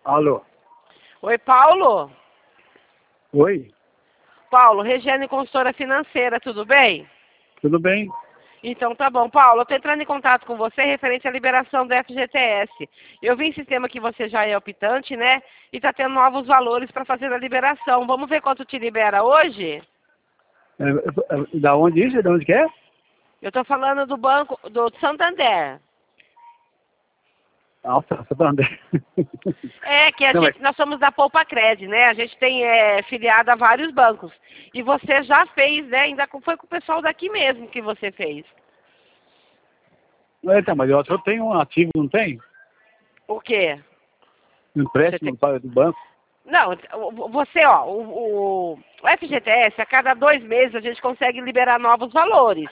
Alô? Oi, Paulo? Oi? Paulo, Regiane Consultora Financeira, tudo bem? Tudo bem? Então tá bom. Paulo, eu tô entrando em contato com você referente à liberação do FGTS. Eu vi em sistema que você já é optante, né? E tá tendo novos valores para fazer a liberação. Vamos ver quanto te libera hoje? Da onde isso? Da onde que é? Eu tô falando do banco do Santander. Nossa, Santander. É que Não, mas, nós somos da Poupa Cred, né? A gente tem filiado a vários bancos. E você já fez, né? Foi com o pessoal daqui mesmo que você fez. então, mas eu acho que eu tenho um ativo, não tem? O quê? Um Você tem... empréstimo do banco. Não, você, ó, o FGTS, a cada 2 meses a gente consegue liberar novos valores.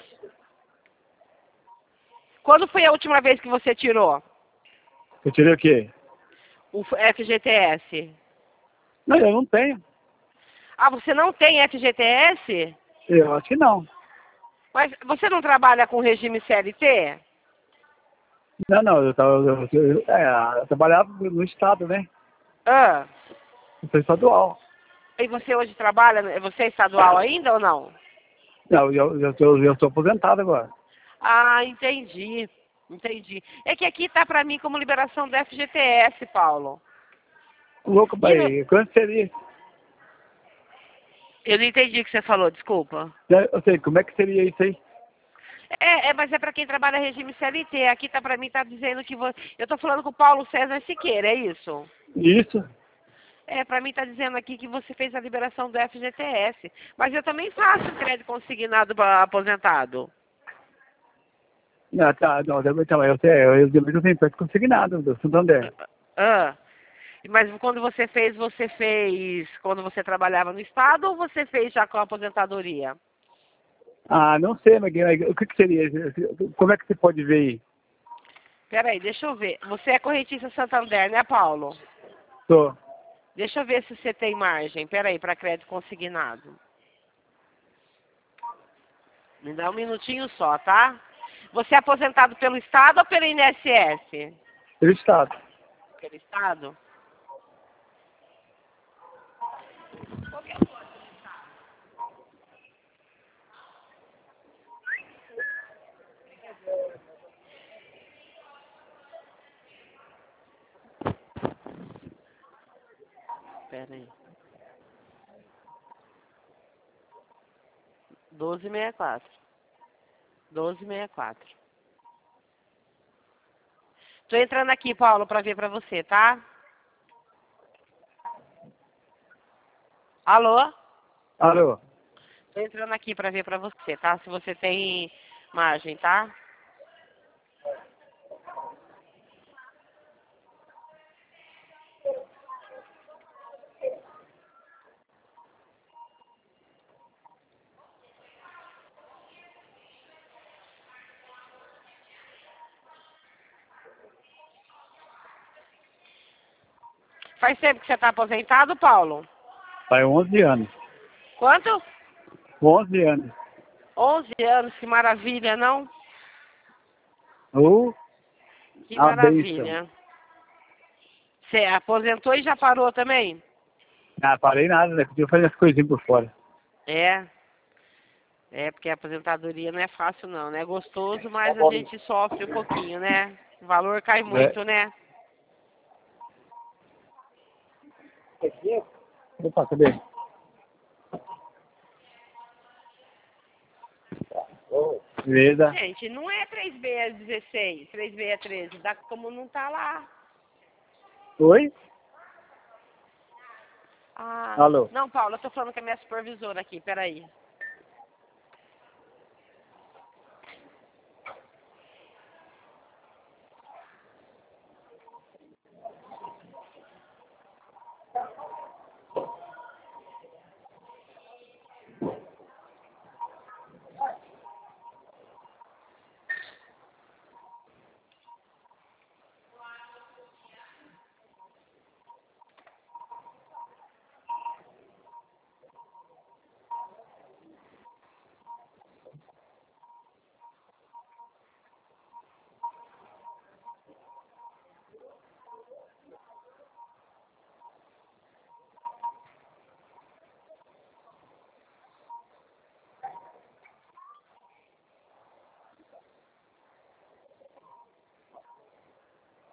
Quando foi a última vez que você tirou Eu tirei o quê? o FGTS? Não, eu não tenho. Ah, você não tem FGTS? Eu acho que não. Mas você não trabalha com regime CLT? Não, eu trabalhava no Estado, né? Ah, Eu sou estadual. e você hoje trabalha, você é estadual ainda ou não? Não, eu sou aposentado agora. Ah, entendi. Entendi. É que aqui tá pra mim como liberação do FGTS, Paulo. Louco, E no... pai. Quanto seria? Eu não entendi o que você falou, desculpa. Eu sei, como é que seria isso aí? Mas é para quem trabalha regime CLT. Aqui tá para mim tá dizendo que você. Eu tô falando com o Paulo César Siqueira, é isso? Isso? Para mim tá dizendo aqui que você fez a liberação do FGTS. Mas eu também faço crédito consignado para aposentado. Não, tá, não, então, eu tenho empréstimo consignado do Santander. Ah, mas quando você fez quando você trabalhava no Estado ou você fez já com a aposentadoria? Ah, não sei, mas o que seria? Como é que você pode ver aí? Peraí, deixa eu ver. Você é correntista Santander, né, Paulo? Tô. Deixa eu ver se você tem margem. Peraí, para crédito consignado. Me dá um minutinho só, tá? Você é aposentado pelo Estado ou pelo INSS? Pelo Estado. Pelo Estado? Pera aí. 1264. 1264. Tô entrando aqui, Paulo, para ver para você, tá? Alô? Alô? Tô entrando aqui para ver para você, tá? Se você tem margem, tá? Faz tempo que você tá aposentado, Paulo? Faz 11 anos. Quanto? 11 anos. 11 anos, que maravilha, não? Oh, Que a bênção. maravilha. Você aposentou e já parou também? Ah, parei nada, né? Podia fazer as coisinhas por fora. É. Porque a aposentadoria não é fácil não, né? É gostoso, mas a gente sofre um pouquinho, né? O valor cai É. muito, né? Opa, cadê? Beleza. Gente, não é 3616, 3613, dá como não tá lá. Oi? Ah, Alô? não, Paula, eu tô falando com a minha supervisora aqui, peraí.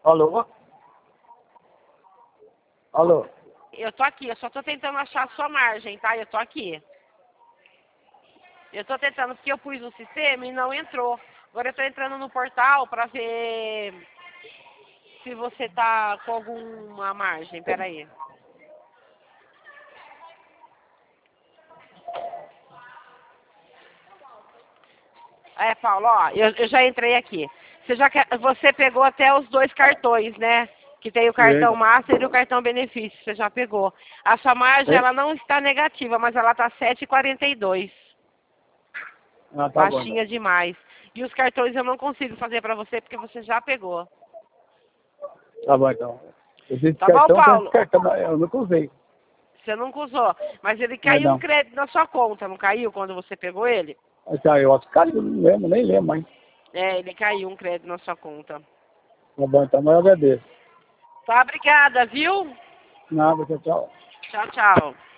Alô? Alô? Eu tô aqui, eu só tô tentando achar a sua margem, tá? Eu tô aqui. Eu tô tentando, porque eu pus no sistema e não entrou. Agora eu tô entrando no portal pra ver se você tá com alguma margem. Pera aí. É, Paulo, ó, eu já entrei aqui. Você pegou até os 2 cartões, né? Que tem o cartão Master e o cartão Benefício. Você já pegou. A sua margem, ela não está negativa, mas ela tá 7,42. Ah, tá bom. Baixinha demais. E os cartões eu não consigo fazer pra você porque você já pegou. Tá bom, então. Esse Tá bom, Paulo? cartão eu nunca usei. Você nunca usou. Mas ele Não, caiu um não. crédito na sua conta, não caiu quando você pegou ele? Então, eu acho que eu não lembro, nem lembro mais. É, ele caiu um crédito na sua conta. Tá bom, então, mas eu agradeço. Tá, obrigada, viu? Nada, tchau, tchau. Tchau, tchau.